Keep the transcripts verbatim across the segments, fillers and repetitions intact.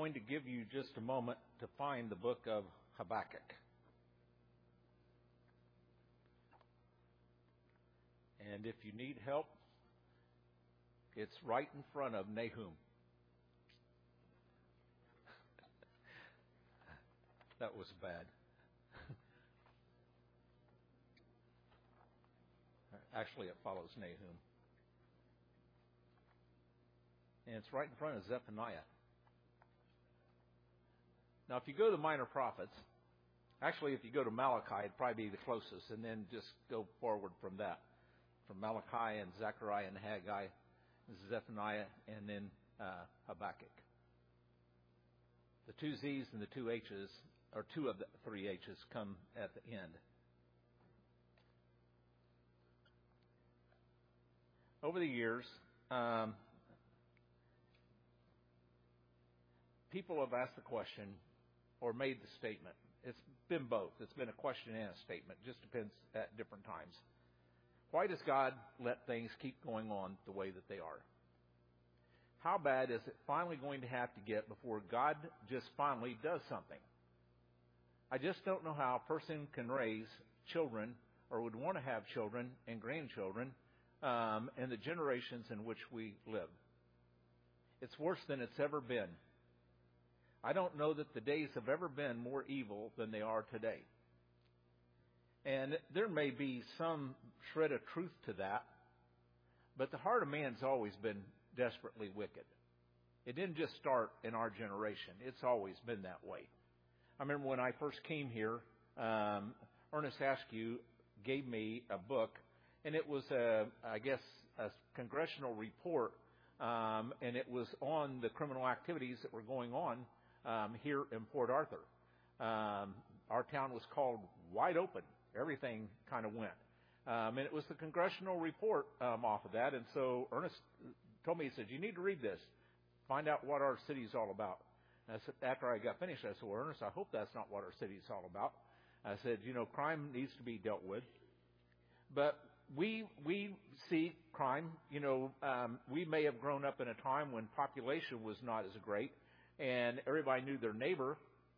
going to give you just a moment to find the book of Habakkuk. And if you need help, it's right in front of Nahum. That was bad. Actually, it follows Nahum. And it's right in front of Zephaniah. Now, if you go to the minor prophets, actually, if you go to Malachi, it'd probably be the closest, and then just go forward from that. From Malachi and Zechariah and Haggai, Zephaniah, and then uh, Habakkuk. The two Z's and the two H's, or two of the three H's, come at the end. Over the years, um, people have asked the question or made the statement. It's been both. It's been a question and a statement. Just depends at different times. Why does God let things keep going on the way that they are? How bad is it finally going to have to get before God just finally does something? I just don't know how a person can raise children or would want to have children and grandchildren um, in the generations in which we live. It's worse than it's ever been. I don't know that the days have ever been more evil than they are today. And there may be some shred of truth to that, but the heart of man's always been desperately wicked. It didn't just start in our generation. It's always been that way. I remember when I first came here, um, Ernest Askew gave me a book, and it was, a, I guess, a congressional report, um, and it was on the criminal activities that were going on um, here in Port Arthur. Um, our town was called Wide Open. Everything kind of went. Um, and it was the congressional report um, off of that. And so Ernest told me, he said, you need to read this. Find out what our city is all about. And I said, after I got finished, I said, well, Ernest, I hope that's not what our city is all about. I said, you know, crime needs to be dealt with. But we we see crime. You know, um, we may have grown up in a time when population was not as great and everybody knew their neighbor.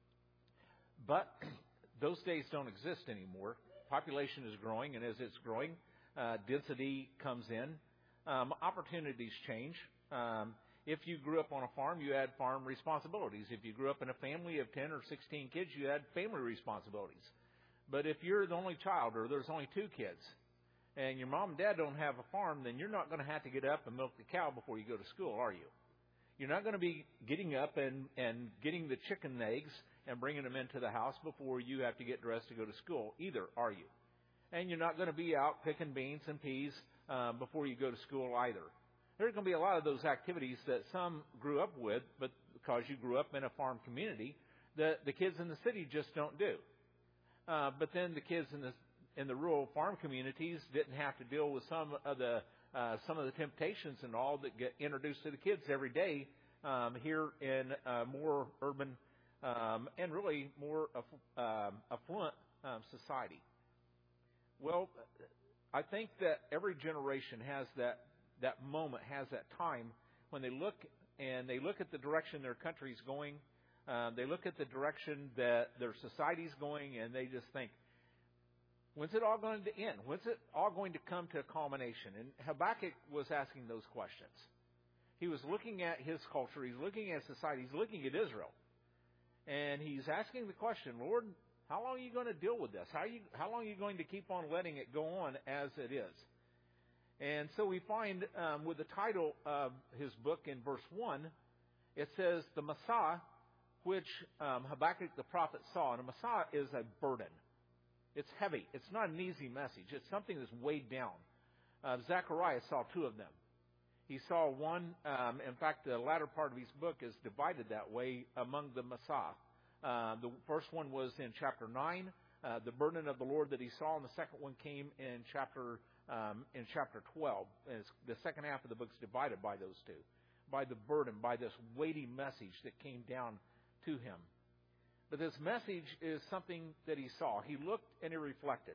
But those days don't exist anymore. Population is growing, and as it's growing, uh, density comes in. Um, opportunities change. Um, if you grew up on a farm, you had farm responsibilities. If you grew up in a family of ten or sixteen kids, you had family responsibilities. But if you're the only child, or there's only two kids, and your mom and dad don't have a farm, then you're not going to have to get up and milk the cow before you go to school, are you? You're not going to be getting up and, and getting the chicken eggs and bringing them into the house before you have to get dressed to go to school either, are you? And you're not going to be out picking beans and peas uh, before you go to school either. There's going to be a lot of those activities that some grew up with, but because you grew up in a farm community, that the kids in the city just don't do. Uh, but then the kids in the in the rural farm communities didn't have to deal with some of the uh, some of the temptations and all that get introduced to the kids every day um, here in uh, more urban Um, and really more aff- um, affluent um, society. Well, I think that every generation has that that moment, has that time when they look and they look at the direction their country's going. Um, they look at the direction that their society's going, and they just think, when's it all going to end? When's it all going to come to a culmination? And Habakkuk was asking those questions. He was looking at his culture. He's looking at society. He's looking at Israel. And he's asking the question, Lord, how long are you going to deal with this? How, you, how long are you going to keep on letting it go on as it is? And so we find um, with the title of his book in verse one, it says, the Massah, which um, Habakkuk the prophet saw. And a Massah is a burden. It's heavy. It's not an easy message. It's something that's weighed down. Uh, Zechariah saw two of them. He saw one, um, in fact, the latter part of his book is divided that way among the Massah. Uh, the first one was in chapter nine, uh, the burden of the Lord that he saw, and the second one came in chapter um, in chapter twelve. And it's, the second half of the book is divided by those two, by the burden, by this weighty message that came down to him. But this message is something that he saw. He looked and he reflected.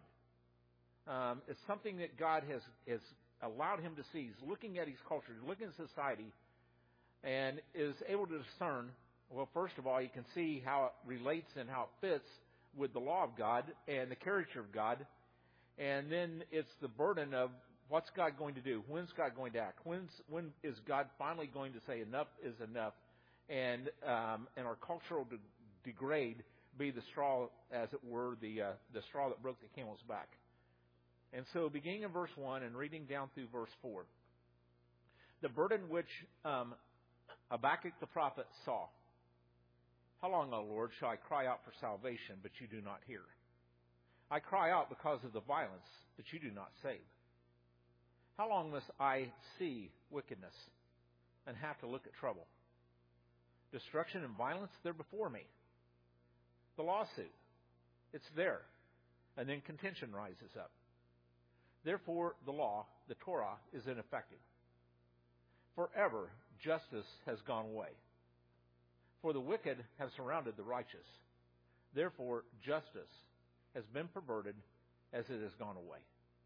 Um, it's something that God has has allowed him to see. He's looking at his culture, he's looking at society, and is able to discern Well, first of all, you can see how it relates and how it fits with the law of God and the character of God. And then it's the burden of what's God going to do? When's God going to act? When's, when is God finally going to say enough is enough? And um, and our cultural de- degrade be the straw, as it were, the uh, the straw that broke the camel's back. And so beginning in verse one and reading down through verse four, the burden which um, Habakkuk the prophet saw. How long, O Lord, shall I cry out for salvation, but you do not hear? I cry out because of the violence, but you do not save. How long must I see wickedness and have to look at trouble? Destruction and violence, they're before me. The lawsuit, it's there. And then contention rises up. Therefore, the law, the Torah, is ineffective. Forever, justice has gone away. For the wicked have surrounded the righteous. Therefore, justice has been perverted as it has gone away.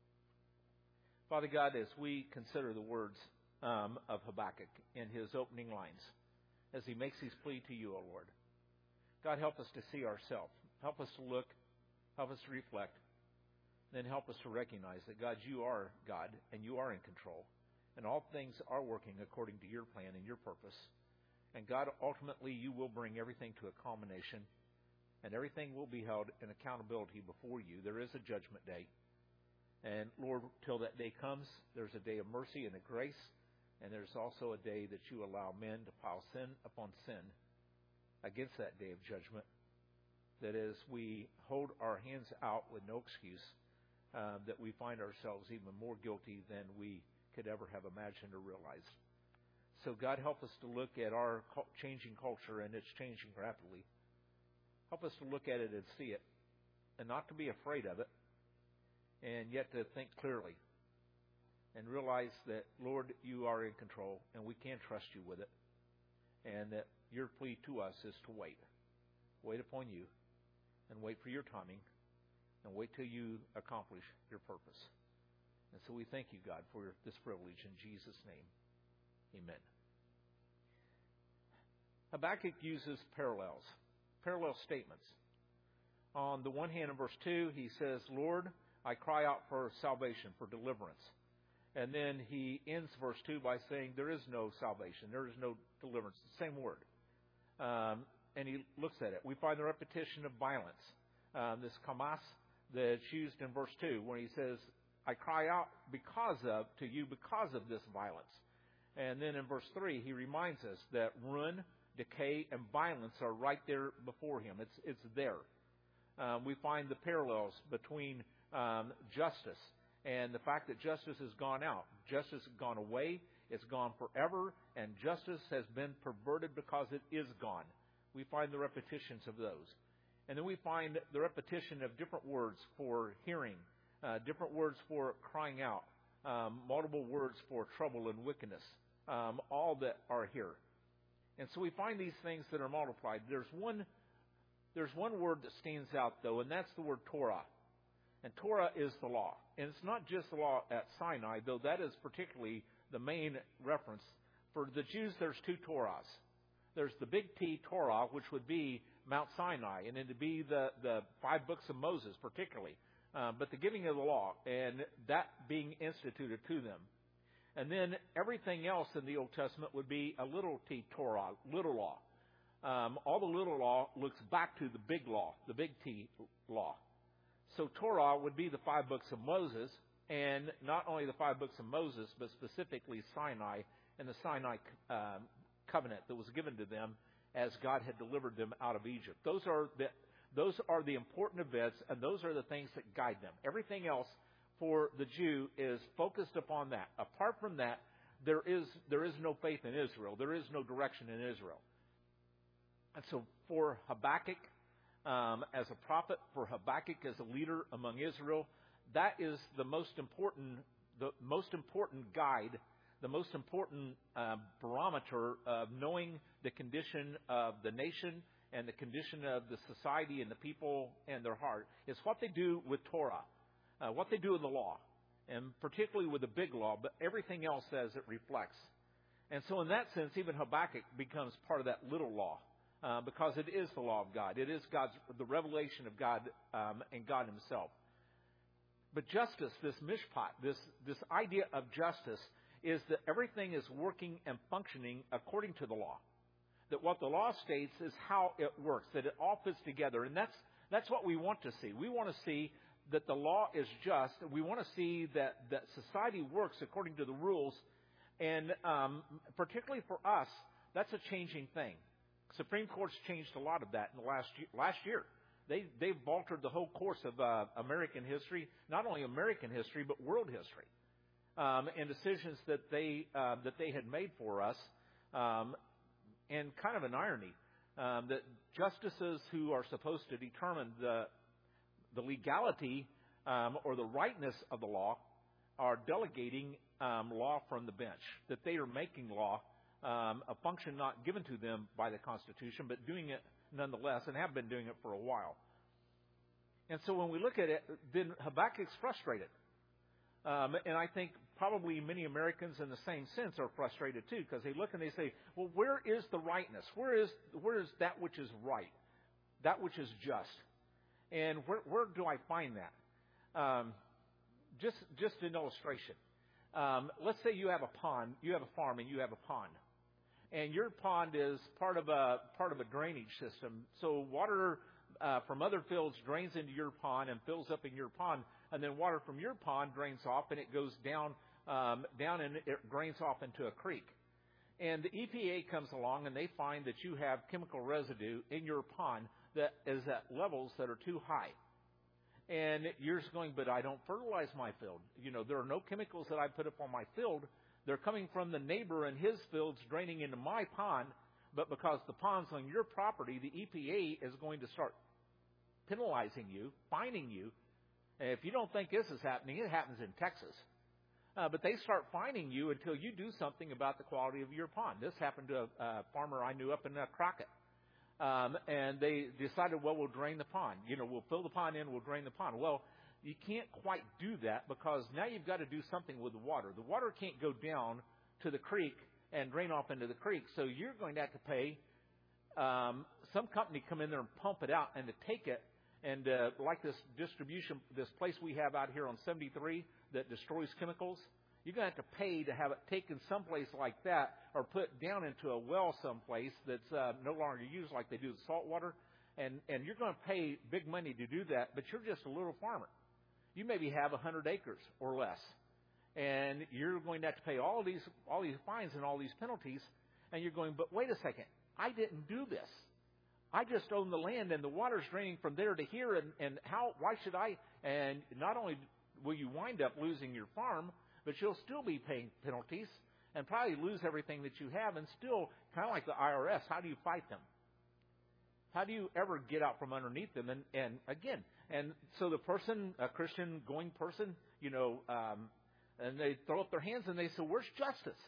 Father God, as we consider the words um, of Habakkuk in his opening lines, as he makes his plea to you, O Lord, God, help us to see ourselves. Help us to look. Help us to reflect. Then help us to recognize that, God, you are God and you are in control. And all things are working according to your plan and your purpose. And God, ultimately, you will bring everything to a culmination. And everything will be held in accountability before you. There is a judgment day. And Lord, till that day comes, there's a day of mercy and of grace. And there's also a day that you allow men to pile sin upon sin against that day of judgment. That as we hold our hands out with no excuse, uh, that we find ourselves even more guilty than we could ever have imagined or realized. So God, help us to look at our changing culture, and it's changing rapidly. Help us to look at it and see it, and not to be afraid of it, and yet to think clearly and realize that, Lord, you are in control, and we can trust you with it, and that your plea to us is to wait. Wait upon you, and wait for your timing, and wait till you accomplish your purpose. And so we thank you, God, for this privilege in Jesus' name. Amen. Habakkuk uses parallels, parallel statements. On the one hand, in verse two, he says, Lord, I cry out for salvation, for deliverance. And then he ends verse two by saying, there is no salvation, there is no deliverance. The same word. Um, and he looks at it. We find the repetition of violence. Um, this kamas that's used in verse two, when he says, I cry out because of, to you because of this violence. And then in verse three, he reminds us that ruin, decay, and violence are right there before him. It's it's there. Um, we find the parallels between um, justice and the fact that justice has gone out. Justice has gone away. It's gone forever. And justice has been perverted because it is gone. We find the repetitions of those. And then we find the repetition of different words for hearing, uh, different words for crying out, um, multiple words for trouble and wickedness. Um, all that are here. And so we find these things that are multiplied. There's one there's one word that stands out, though, and that's the word Torah. And Torah is the law. And it's not just the law at Sinai, though that is particularly the main reference. For the Jews, there's two Torahs. There's the big T, Torah, which would be Mount Sinai, and it'd be the, the five books of Moses, particularly. Uh, but the giving of the law, and that being instituted to them. And then everything else in the Old Testament would be a little T, Torah, little law. Um, all the little law looks back to the big law, the big T law. So Torah would be the five books of Moses, and not only the five books of Moses, but specifically Sinai and the Sinai um, covenant that was given to them as God had delivered them out of Egypt. Those are the those are the important events, and those are the things that guide them. Everything else for the Jew is focused upon that. Apart from that, there is there is no faith in Israel. There is no direction in Israel. And so for Habakkuk, um, as a prophet, for Habakkuk as a leader among Israel, that is the most important, the most important guide, the most important uh, barometer of knowing the condition of the nation and the condition of the society and the people and their heart. It's what they do with Torah. Uh, what they do in the law, and particularly with the big law, but everything else as it reflects. And so in that sense, even Habakkuk becomes part of that little law, uh, because it is the law of God. It is God's the revelation of God um, and God Himself. But justice, this mishpat, this this idea of justice, is that everything is working and functioning according to the law. That what the law states is how it works, that it all fits together. And that's that's what we want to see. We want to see that the law is just. We want to see that, that society works according to the rules. And um, particularly for us, that's a changing thing. Supreme Court's changed a lot of that in the last year. Last year. They, they've altered the whole course of uh, American history, not only American history, but world history. Um, and decisions that they uh, that they had made for us. Um, and kind of an irony um, that justices who are supposed to determine the the legality um, or the rightness of the law are delegating um, law from the bench, that they are making law um, a function not given to them by the Constitution, but doing it nonetheless, and have been doing it for a while. And so when we look at it, then Habakkuk's frustrated. Um, and I think probably many Americans in the same sense are frustrated too, because they look and they say, well, where is the rightness? Where is where is that which is right? That which is just? And where, where do I find that? Um, just, just an illustration. Um, let's say you have a pond, you have a farm and you have a pond. And your pond is part of a part of a drainage system. So water uh, from other fields drains into your pond and fills up in your pond, and then water from your pond drains off and it goes down um, down and it drains off into a creek. And the E P A comes along and they find that you have chemical residue in your pond that is at levels that are too high. And you're just going, but I don't fertilize my field. You know, there are no chemicals that I put up on my field. They're coming from the neighbor and his fields draining into my pond, but because the pond's on your property, the E P A is going to start penalizing you, fining you. And if you don't think this is happening, it happens in Texas. Uh, but they start fining you until you do something about the quality of your pond. This happened to a, a farmer I knew up in uh, Crockett. Um, and they decided, well, we'll drain the pond. You know, we'll fill the pond in, we'll drain the pond. Well, you can't quite do that because now you've got to do something with the water. The water can't go down to the creek and drain off into the creek. So you're going to have to pay um, some company come in there and pump it out and to take it. And uh, like this distribution, this place we have out here on seventy-three that destroys chemicals, you're going to have to pay to have it taken someplace like that or put down into a well someplace that's uh, no longer used like they do with salt water. And, and you're going to pay big money to do that, but you're just a little farmer. You maybe have one hundred acres or less. And you're going to have to pay all these all these fines and all these penalties. And you're going, but wait a second, I didn't do this. I just own the land and the water's draining from there to here. And, and how? Why should I? And not only will you wind up losing your farm, but you'll still be paying penalties and probably lose everything that you have. And still, kind of like the I R S, how do you fight them? How do you ever get out from underneath them? And, and again, and so the person, a Christian going person, you know, um, and they throw up their hands and they say, where's justice?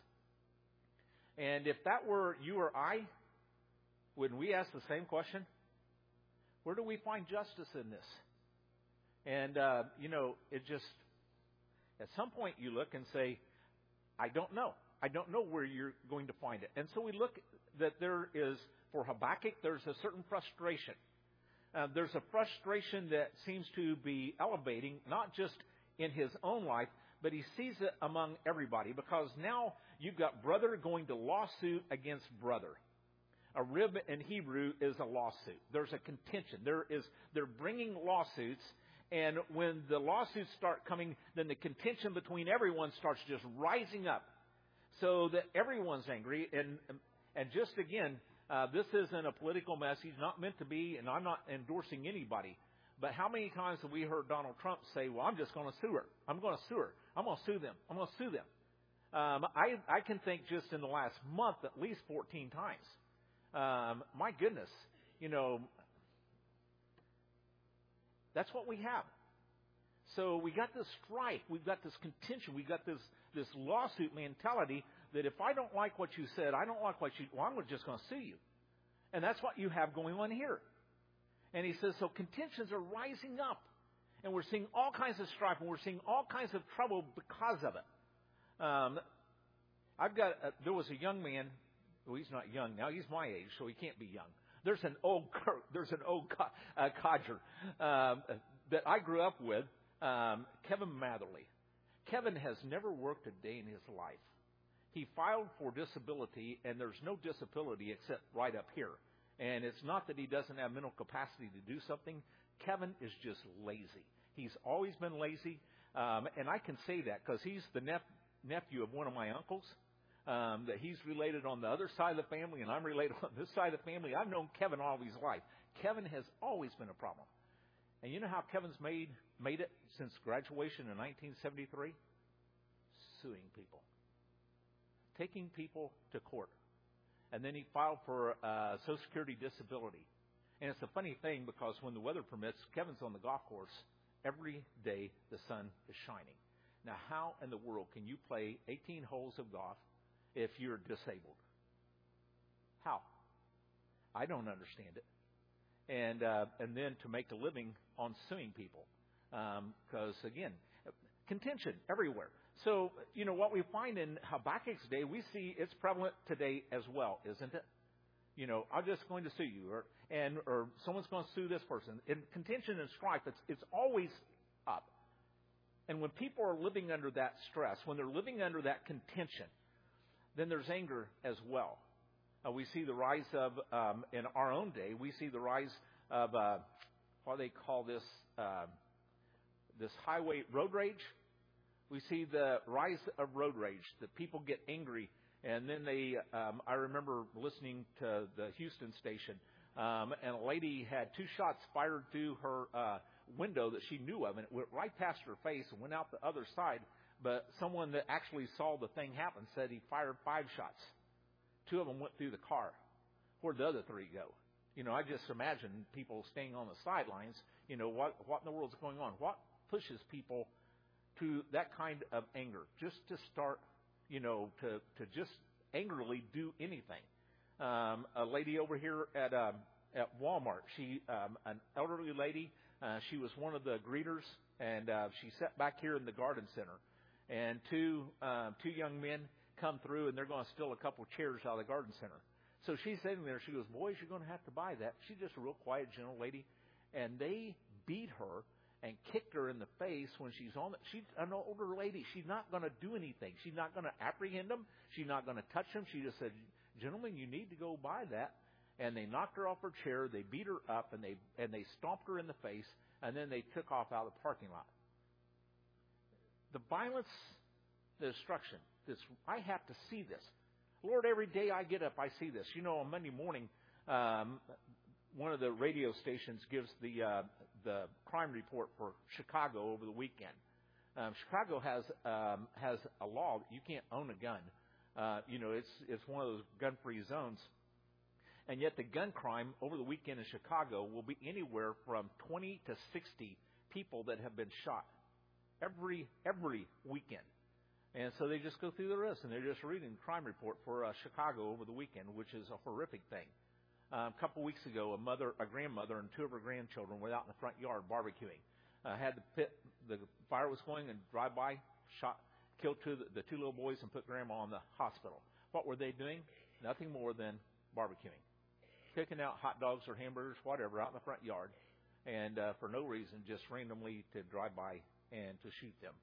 And if that were you or I, when we ask the same question, where do we find justice in this? And, uh, you know, it just, at some point you look and say, I don't know. I don't know where you're going to find it. And so we look that there is, for Habakkuk, there's a certain frustration. Uh, there's a frustration that seems to be elevating, not just in his own life, but he sees it among everybody. Because now you've got brother going to lawsuit against brother. A rib in Hebrew is a lawsuit. There's a contention. There is, they're bringing lawsuits. And when the lawsuits start coming, then the contention between everyone starts just rising up. So that everyone's angry. And, and just again, Uh, this isn't a political message, not meant to be, and I'm not endorsing anybody. But how many times have we heard Donald Trump say, well, I'm just going to sue her. I'm going to sue her. I'm going to sue them. I'm going to sue them. Um, I, I can think just in the last month at least fourteen times. Um, my goodness, you know, that's what we have. So we got this strife. We've got this contention. We've got this, this lawsuit mentality that if I don't like what you said, I don't like what you, well, I'm just going to sue you. And that's what you have going on here. And he says, so contentions are rising up. And we're seeing all kinds of strife, and we're seeing all kinds of trouble because of it. Um, I've got, a, there was a young man, well, he's not young now, he's my age, so he can't be young. There's an old there's an old uh, codger um, that I grew up with, um, Kevin Matherly. Kevin has never worked a day in his life. He filed for disability, and there's no disability except right up here. And it's not that he doesn't have mental capacity to do something. Kevin is just lazy. He's always been lazy, um, and I can say that because he's the nep- nephew of one of my uncles. Um, that he's related on the other side of the family, and I'm related on this side of the family. I've known Kevin all his life. Kevin has always been a problem. And you know how Kevin's made made it since graduation in nineteen seventy-three? Suing people. Taking people to court. And then he filed for uh, Social Security disability. And it's a funny thing because when the weather permits, Kevin's on the golf course. Every day the sun is shining. Now, how in the world can you play eighteen holes of golf if you're disabled? How? I don't understand it. And uh, and then to make a living on suing people. Because, um, again, contention everywhere. So, you know, what we find in Habakkuk's day, we see it's prevalent today as well, isn't it? You know, I'm just going to sue you, or and or someone's going to sue this person. In contention and strife, it's it's always up. And when people are living under that stress, when they're living under that contention, then there's anger as well. Uh, we see the rise of, um, in our own day, we see the rise of, uh, what do they call this, uh, this highway road rage. We see the rise of road rage, that people get angry, and then they, um, I remember listening to the Houston station, um, and a lady had two shots fired through her uh, window that she knew of, and it went right past her face and went out the other side. But someone that actually saw the thing happen said he fired five shots. Two of them went through the car. Where'd the other three go? You know, I just imagine people staying on the sidelines. You know, what what in the world's going on? What pushes people to that kind of anger? Just to start, you know, to, to just angrily do anything. Um, a lady over here at um, at Walmart, she um, an elderly lady. Uh, she was one of the greeters, and uh, she sat back here in the garden center. And two um, two young men come through, and they're going to steal a couple chairs out of the garden center. So she's sitting there. She goes, "Boys, you're going to have to buy that." She's just a real quiet, gentle lady. And they beat her and kicked her in the face when she's on. The, she's an older lady. She's not going to do anything. She's not going to apprehend them. She's not going to touch them. She just said, "Gentlemen, you need to go buy that." And they knocked her off her chair. They beat her up, and they and they stomped her in the face. And then they took off out of the parking lot. The violence, the destruction. This, I have to see this. Lord, every day I get up, I see this. You know, on Monday morning, um, one of the radio stations gives the uh, the crime report for Chicago over the weekend. Um, Chicago has um, has a law that you can't own a gun. Uh, you know, it's it's one of those gun-free zones. And yet the gun crime over the weekend in Chicago will be anywhere from twenty to sixty people that have been shot every every weekend. And so they just go through the list, and they're just reading the crime report for uh, Chicago over the weekend, which is a horrific thing. Um, a couple weeks ago, a mother, a grandmother, and two of her grandchildren were out in the front yard barbecuing. Uh, had the pit, the fire was going, and drive by, shot, killed two the, the two little boys, and put grandma in the hospital. What were they doing? Nothing more than barbecuing, cooking out hot dogs or hamburgers, whatever, out in the front yard, and uh, for no reason, just randomly to drive by and to shoot them.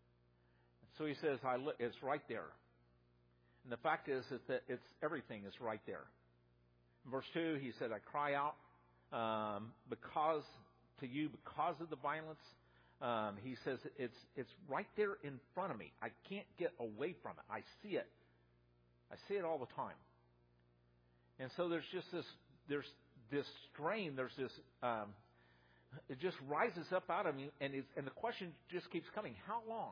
So he says, I look, it's right there. And the fact is, is that it's everything is right there. In verse two, he said, I cry out um, because to you, because of the violence. Um, he says, it's it's right there in front of me. I can't get away from it. I see it. I see it all the time. And so there's just this, there's this strain, there's this, um, it just rises up out of me, and it's, and the question just keeps coming, how long?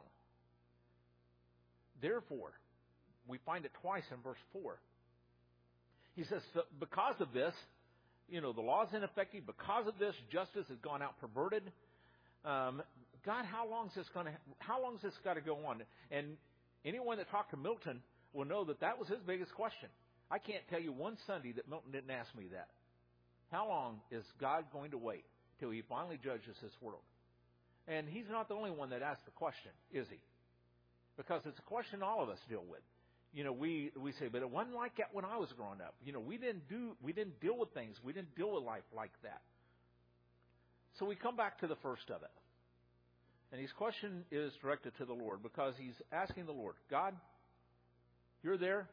Therefore, we find it twice in verse four. He says, so because of this, you know, the law is ineffective. Because of this, justice has gone out perverted. Um, God, how long is this going to? How long is this got to go on? And anyone that talked to Milton will know that that was his biggest question. I can't tell you one Sunday that Milton didn't ask me that. How long is God going to wait till He finally judges this world? And He's not the only one that asked the question, is He? Because it's a question all of us deal with. you know, we, we say, but it wasn't like that when I was growing up. You know, we didn't do, we didn't deal with things. We didn't deal with life like that. So we come back to the first of it. And his question is directed to the Lord because he's asking the Lord, God, you're there?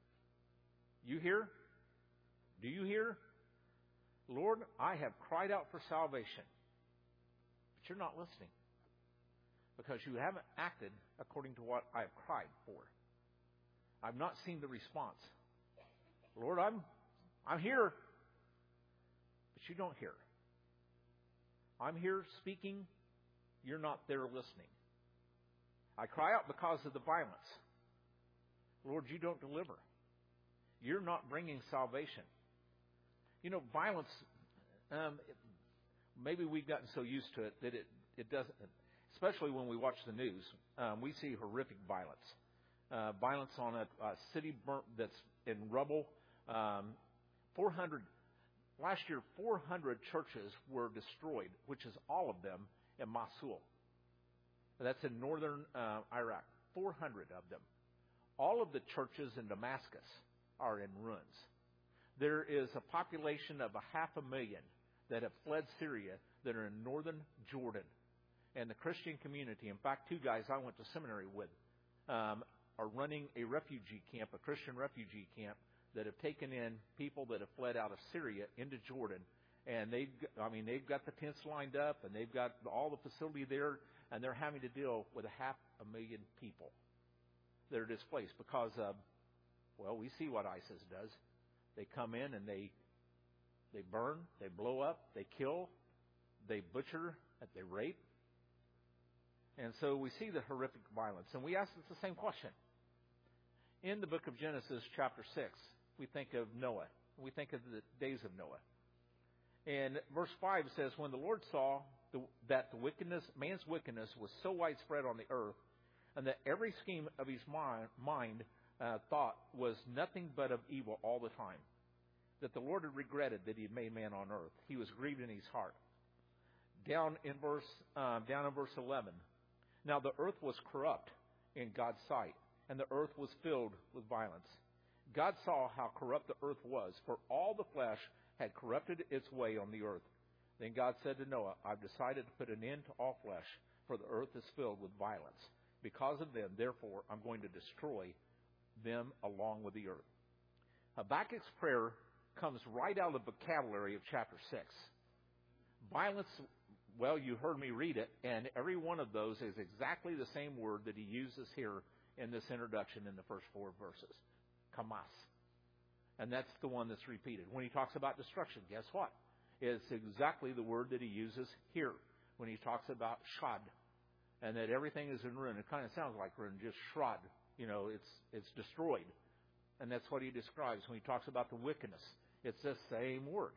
You hear? Do you hear? Lord, I have cried out for salvation, but you're not listening because you haven't acted according to what I've cried for. I've not seen the response. Lord, I'm I'm here, but you don't hear. I'm here speaking. You're not there listening. I cry out because of the violence. Lord, you don't deliver. You're not bringing salvation. You know, violence, um, maybe we've gotten so used to it that it, it doesn't, especially when we watch the news, um, we see horrific violence. Uh, violence on a, a city burnt that's in rubble. Um, four hundred, last year, four hundred churches were destroyed, which is all of them in Mosul. That's in northern uh, Iraq. four hundred of them. All of the churches in Damascus are in ruins. There is a population of a half a million that have fled Syria that are in northern Jordan. And the Christian community, in fact, two guys I went to seminary with, um, are running a refugee camp, a Christian refugee camp, that have taken in people that have fled out of Syria into Jordan. And they've, I mean, they've got the tents lined up, and they've got all the facility there, and they're having to deal with a half a million people that are displaced because of, well, we see what ISIS does. They come in and they they burn, they blow up, they kill, they butcher, they rape. And so we see the horrific violence. And we ask the same question. In the book of Genesis, chapter six, we think of Noah. We think of the days of Noah. And verse five says, when the Lord saw the, that the wickedness, man's wickedness was so widespread on the earth, and that every scheme of his mind, mind uh, thought was nothing but of evil all the time, that the Lord had regretted that he had made man on earth. He was grieved in his heart. Down in verse, uh, down in verse eleven, now the earth was corrupt in God's sight, and the earth was filled with violence. God saw how corrupt the earth was, for all the flesh had corrupted its way on the earth. Then God said to Noah, I've decided to put an end to all flesh, for the earth is filled with violence. Because of them, therefore, I'm going to destroy them along with the earth. Habakkuk's prayer comes right out of the vocabulary of chapter six. Violence, well, you heard me read it, and every one of those is exactly the same word that he uses here in this introduction in the first four verses. Kamas. And that's the one that's repeated. When he talks about destruction, guess what? It's exactly the word that he uses here when he talks about shad, and that everything is in ruin. It kind of sounds like ruin, just shrad. You know, it's it's destroyed. And that's what he describes when he talks about the wickedness. It's the same word.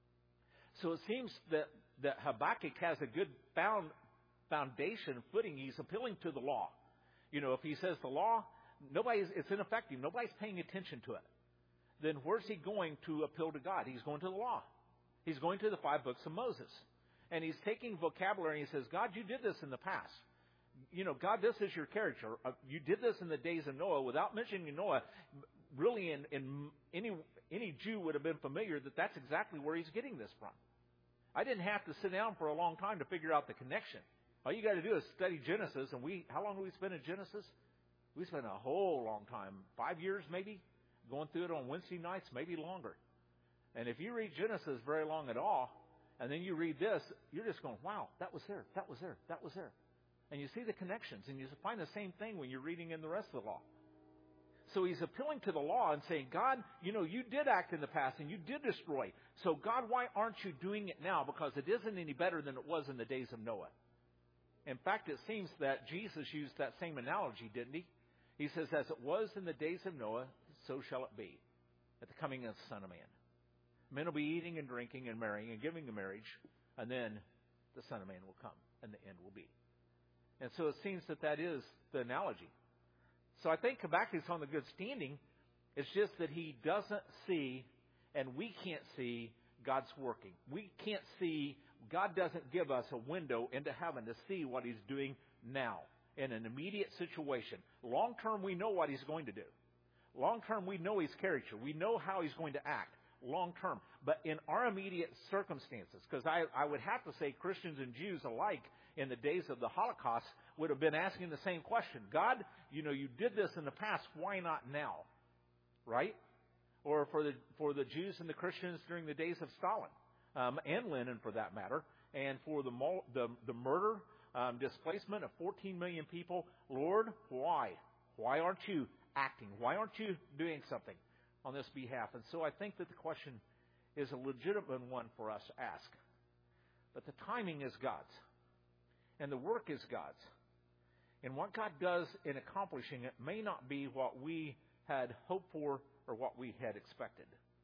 So it seems that, that Habakkuk has a good found, foundation footing. He's appealing to the law. You know, if he says the law, nobody's, it's ineffective. Nobody's paying attention to it. Then where's he going to appeal to God? He's going to the law. He's going to the five books of Moses. And he's taking vocabulary and he says, God, you did this in the past. You know, God, this is your character. You did this in the days of Noah without mentioning Noah. Really, in, in any any Jew would have been familiar that that's exactly where he's getting this from. I didn't have to sit down for a long time to figure out the connection. All you got to do is study Genesis. And we, how long do we spend in Genesis? We spent a whole long time, five years maybe, going through it on Wednesday nights, maybe longer. And if you read Genesis very long at all, and then you read this, you're just going, wow, that was there, that was there, that was there. And you see the connections, and you find the same thing when you're reading in the rest of the law. So he's appealing to the law and saying, God, you know, you did act in the past, and you did destroy. So God, why aren't you doing it now? Because it isn't any better than it was in the days of Noah. In fact, it seems that Jesus used that same analogy, didn't he? He says, as it was in the days of Noah, so shall it be at the coming of the Son of Man. Men will be eating and drinking and marrying and giving in marriage, and then the Son of Man will come, and the end will be. And so it seems that that is the analogy. So I think Habakkuk's on the good standing. It's just that he doesn't see, and we can't see, God's working. We can't see, God doesn't give us a window into heaven to see what he's doing now in an immediate situation. Long term, we know what he's going to do. Long term, we know his character. We know how he's going to act long term. But in our immediate circumstances, because I, I would have to say Christians and Jews alike in the days of the Holocaust would have been asking the same question. God, you know, you did this in the past. Why not now? Right? Or for the for the Jews and the Christians during the days of Stalin um, and Lenin, for that matter, and for the the, the murder, um, displacement of fourteen million people. Lord, why? Why aren't you acting? Why aren't you doing something on this behalf? And so I think that the question is a legitimate one for us to ask. But the timing is God's. And the work is God's. And what God does in accomplishing it may not be what we had hoped for or what we had expected.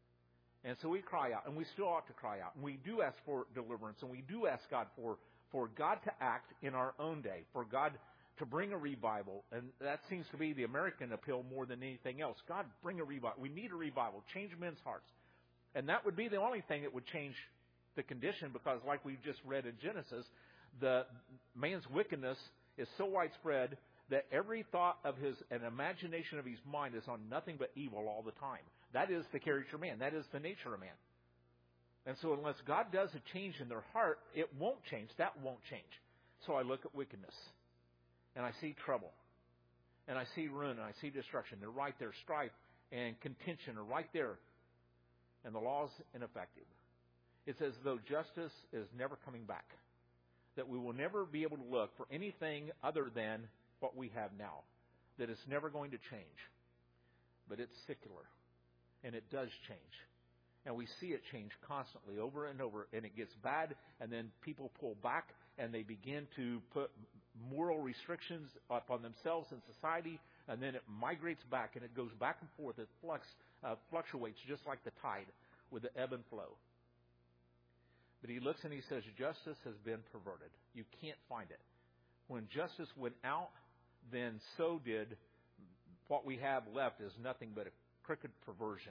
And so we cry out, and we still ought to cry out. And we do ask for deliverance, and we do ask God for, for God to act in our own day, for God to bring a revival. And that seems to be the American appeal more than anything else. God, bring a revival. We need a revival. Change men's hearts. And that would be the only thing that would change the condition, because like we just read in Genesis, the man's wickedness is so widespread that every thought of his and imagination of his mind is on nothing but evil all the time. That is the character of man. That is the nature of man. And so unless God does a change in their heart, it won't change. That won't change. So I look at wickedness, and I see trouble, and I see ruin, and I see destruction. They're right there. Strife and contention are right there, and the law's ineffective. It's as though justice is never coming back, that we will never be able to look for anything other than what we have now, that it's never going to change. But it's secular, and it does change. And we see it change constantly over and over, and it gets bad, and then people pull back, and they begin to put moral restrictions upon themselves and society, and then it migrates back, and it goes back and forth. It flux, uh, fluctuates just like the tide with the ebb and flow. But he looks and he says, justice has been perverted. You can't find it. When justice went out, then so did what we have left is nothing but a crooked perversion.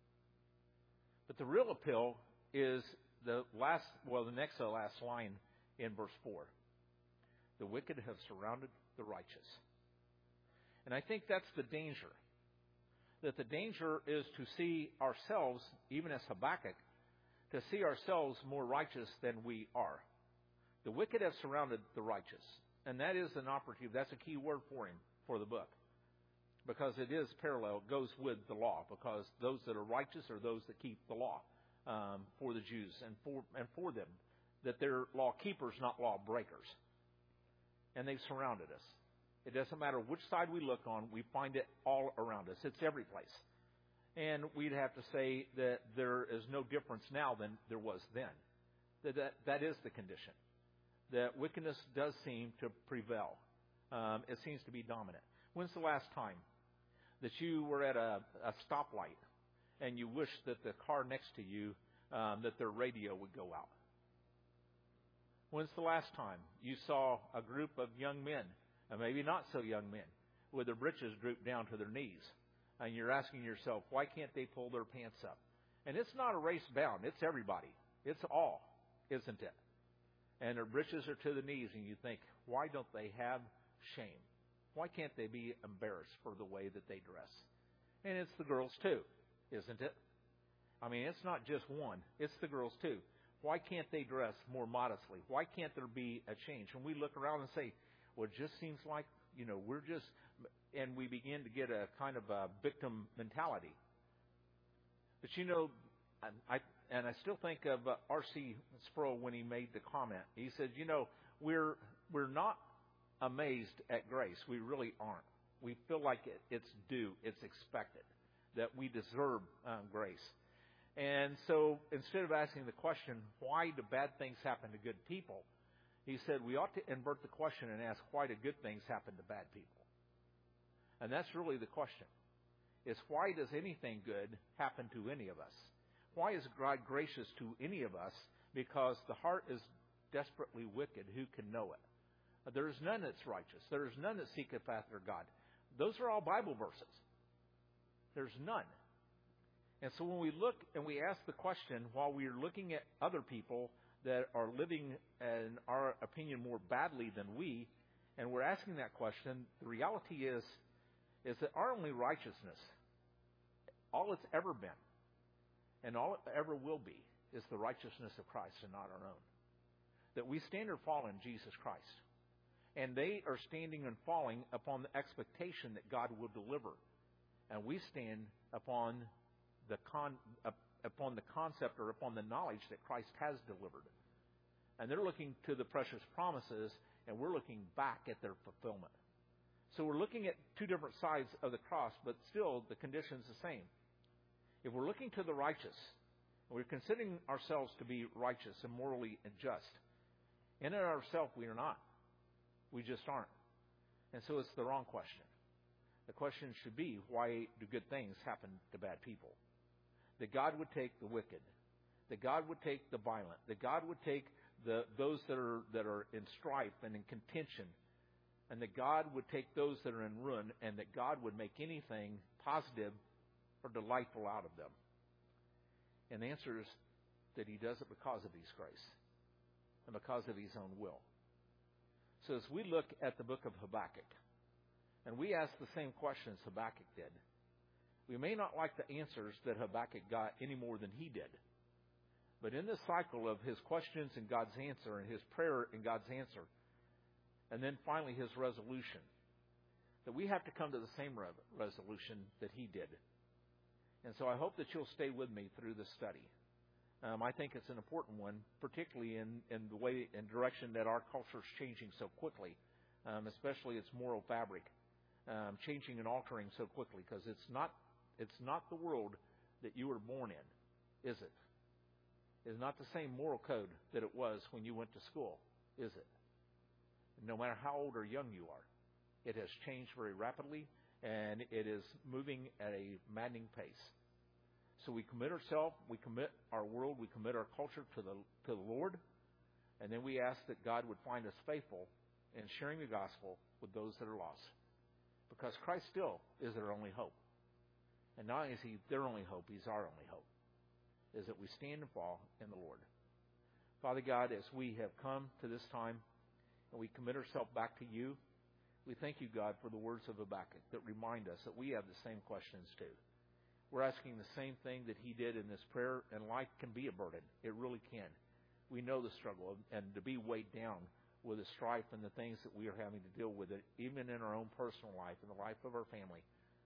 But the real appeal is the last, well, the next to last line in verse four. The wicked have surrounded the righteous. And I think that's the danger. That the danger is to see ourselves, even as Habakkuk, to see ourselves more righteous than we are. The wicked have surrounded the righteous. And that is an operative, that's a key word for him, for the book. Because it is parallel, it goes with the law. Because those that are righteous are those that keep the law um, for the Jews and for, and for them. That they're law keepers, not law breakers. And they've surrounded us. It doesn't matter which side we look on, we find it all around us. It's every place. And we'd have to say that there is no difference now than there was then. That that, that is the condition. That wickedness does seem to prevail. Um, it seems to be dominant. When's the last time that you were at a, a stoplight and you wished that the car next to you, um, that their radio would go out? When's the last time you saw a group of young men, and maybe not so young men, with their britches drooped down to their knees? And you're asking yourself, why can't they pull their pants up? And it's not a race bound. It's everybody. It's all, isn't it? And their britches are to the knees, and you think, why don't they have shame? Why can't they be embarrassed for the way that they dress? And it's the girls too, isn't it? I mean, it's not just one. It's the girls too. Why can't they dress more modestly? Why can't there be a change? When we look around and say, well, it just seems like, you know, we're just, and we begin to get a kind of a victim mentality. But you know, I, and I still think of uh, R C Sproul when he made the comment. He said, you know, we're we're not amazed at grace. We really aren't. We feel like it, it's due, it's expected, that we deserve um, grace. And so instead of asking the question, why do bad things happen to good people? He said we ought to invert the question and ask, why do good things happen to bad people? And that's really the question. Is why does anything good happen to any of us? Why is God gracious to any of us? Because the heart is desperately wicked. Who can know it? There is none that's righteous. There is none that seeketh after God. Those are all Bible verses. There's none. And so when we look and we ask the question, while we are looking at other people that are living, in our opinion, more badly than we, and we're asking that question, the reality is, is that our only righteousness all it's ever been, and all it ever will be, is the righteousness of Christ and not our own. That we stand or fall in Jesus Christ. And they are standing and falling upon the expectation that God will deliver. And we stand upon the con, upon the concept or upon the knowledge that Christ has delivered. And they're looking to the precious promises, and we're looking back at their fulfillment. So we're looking at two different sides of the cross, but still the condition's the same. If we're looking to the righteous, and we're considering ourselves to be righteous and morally and just, in and of ourselves we are not. We just aren't. And so it's the wrong question. The question should be, why do good things happen to bad people? That God would take the wicked. That God would take the violent. That God would take the those that are that are in strife and in contention. And that God would take those that are in ruin, and that God would make anything positive or delightful out of them. And the answer is that He does it because of His grace and because of His own will. So as we look at the book of Habakkuk, and we ask the same questions Habakkuk did, we may not like the answers that Habakkuk got any more than he did. But in the cycle of his questions and God's answer, and his prayer and God's answer, and then finally his resolution, that we have to come to the same re- resolution that he did. And so I hope that you'll stay with me through this study. Um, I think it's an important one, particularly in, in the way and direction that our culture is changing so quickly, um, especially its moral fabric, um, changing and altering so quickly, because it's not it's not the world that you were born in, is it? It's not the same moral code that it was when you went to school, is it? No matter how old or young you are, it has changed very rapidly, and it is moving at a maddening pace. So we commit ourselves, we commit our world, we commit our culture to the to the Lord, and then we ask that God would find us faithful in sharing the gospel with those that are lost. Because Christ still is their only hope. And not only is He their only hope, He's our only hope, is that we stand and fall in the Lord. Father God, as we have come to this time and we commit ourselves back to You, we thank You, God, for the words of Habakkuk that remind us that we have the same questions too. We're asking the same thing that he did in this prayer, and life can be a burden. It really can. We know the struggle, and to be weighed down with the strife and the things that we are having to deal with, it, even in our own personal life, in the life of our family.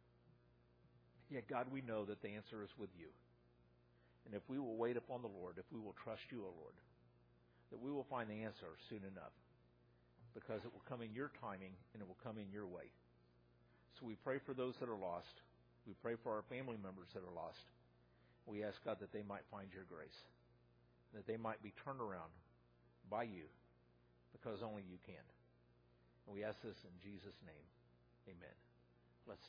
Yet, God, we know that the answer is with You. And if we will wait upon the Lord, if we will trust You, O Lord, that we will find the answer soon enough, because it will come in Your timing and it will come in Your way. So we pray for those that are lost. We pray for our family members that are lost. We ask, God, that they might find Your grace, that they might be turned around by You, because only You can. And we ask this in Jesus' name. Amen.